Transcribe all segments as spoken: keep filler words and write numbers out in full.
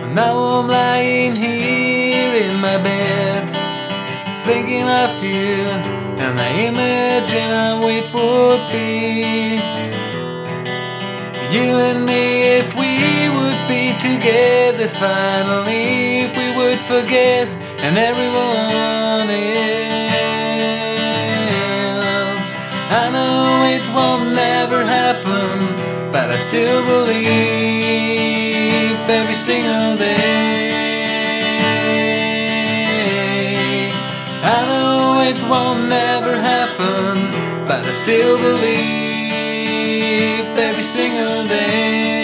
Now I'm lying here in my bed, thinking of you, and I imagine how it would be. You and me, if we would be together finally, if we would forget and everyone else. I know it will never happen, but I still believe every single day. I know it will never happen, but I still believe every single day.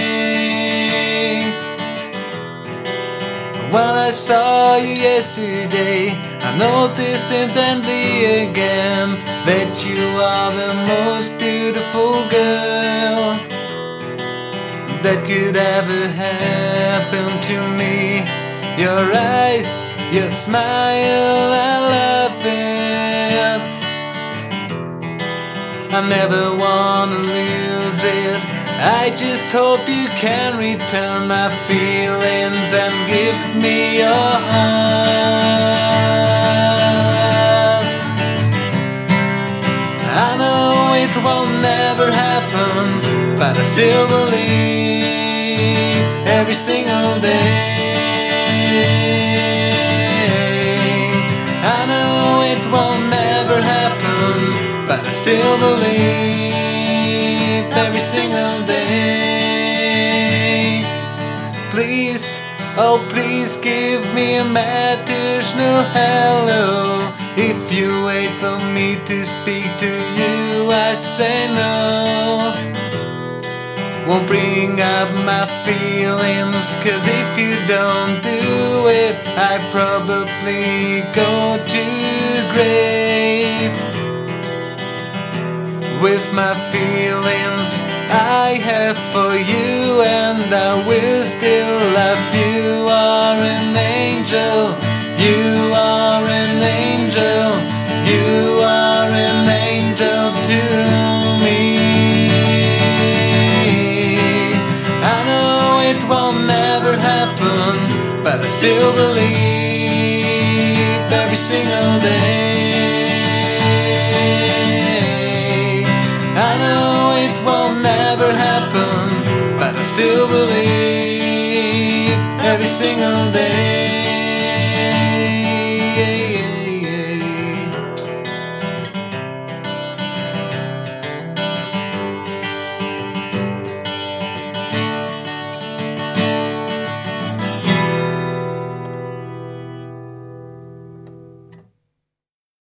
When I saw you yesterday, I noticed instantly again that you are the most beautiful girl that could ever happen to me. Your eyes, your smile, I love it. I never wanna lose it. I just hope you can return my feelings and give me your heart. I know it will never happen, but I still believe every single day. I know it will never happen, but I still believe every single day. Please, oh please give me a maternal hello. If you wait for me to speak to you, I say no. Won't bring up my feelings, 'cause if you don't do it, I probably go to grave with my feelings I have for you, and I will still love you. Are an angel, you are an angel, you are an angel to me. I know it will never happen, but I still believe every single day. I know it will never happen, but I still believe every single day.